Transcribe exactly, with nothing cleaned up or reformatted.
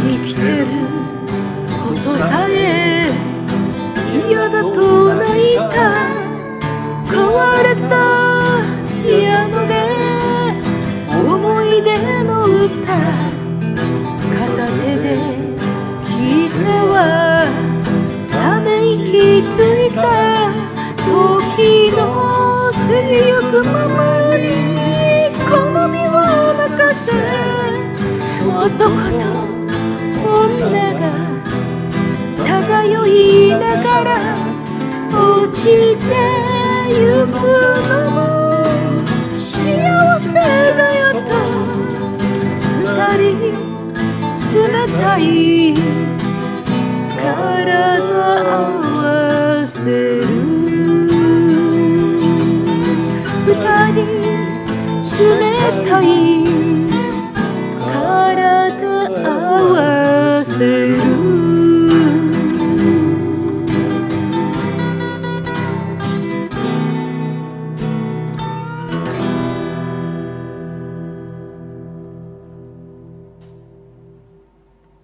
生きてることさえ嫌だと泣いた壊れたピアノで思い出の歌片手で弾いてはため息ついた時の過ぎゆくままに好みを任せ男と女が漂いながら落ちてゆくのも幸せだよと二人冷たいから